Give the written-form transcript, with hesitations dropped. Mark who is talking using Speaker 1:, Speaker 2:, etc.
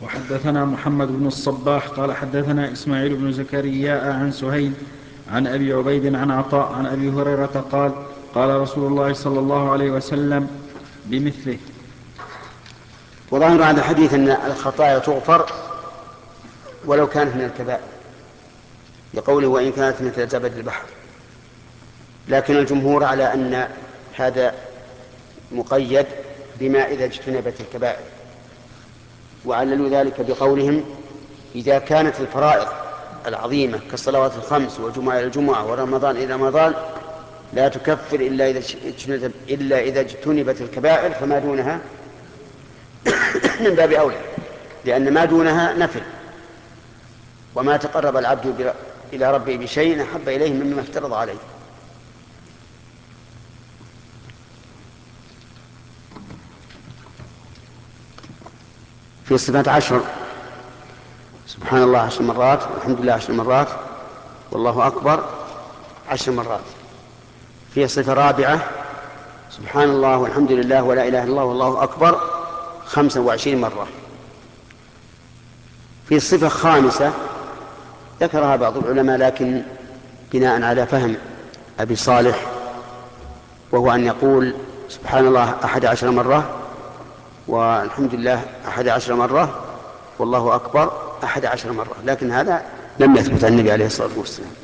Speaker 1: وحدثنا محمد بن الصباح قال حدثنا إسماعيل بن زكريا عن سهيل عن أبي عبيد عن عطاء عن أبي هريرة قال قال رسول الله صلى الله عليه وسلم بمثله.
Speaker 2: وظاهر هذا الحديث أن الخطايا تغفر ولو كانت من الكبائر، لقوله وإن كانت مثل زبد البحر، لكن الجمهور على أن هذا مقيد بما إذا اجتنبت الكبائر، وعللوا ذلك بقولهم إذا كانت الفرائض العظيمة كالصلوات الخمس والجمعة إلى الجمعة ورمضان إلى رمضان لا تكفر إلا إذا اجتنبت الكبائر، فما دونها من باب أولى، لأن ما دونها نفل، وما تقرب العبد إلى ربه بشيء أحب إليه مما افترض عليه. في صفات 10: سبحان الله 10 مرات، والحمد لله 10 مرات، والله أكبر 10 مرات. في صفة رابعة: سبحان الله والحمد لله ولا إله إلا الله والله أكبر 25 مرة. في صفة خامسة ذكرها بعض العلماء لكن بناء على فهم أبي صالح، وهو أن يقول سبحان الله 11 مرة، والحمد لله 11 مرة، والله أكبر 11 مرة، لكن هذا لم يثبت عن النبي عليه الصلاة والسلام.